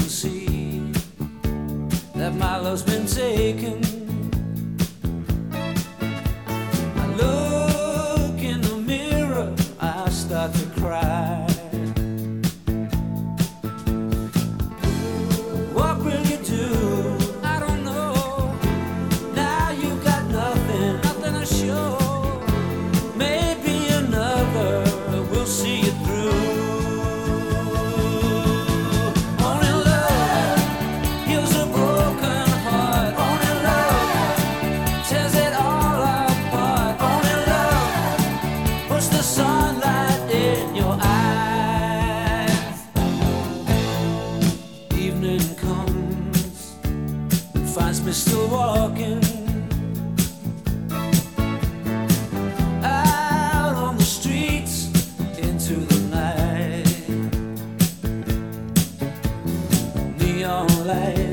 see that my love's been taken. I look in the mirror, I start to cry. What will you do? I don't know. Now you got nothing, nothing to show. Maybe another will see you through. Sunlight in your eyes. Evening comes and finds me still walking out on the streets into the night. Neon light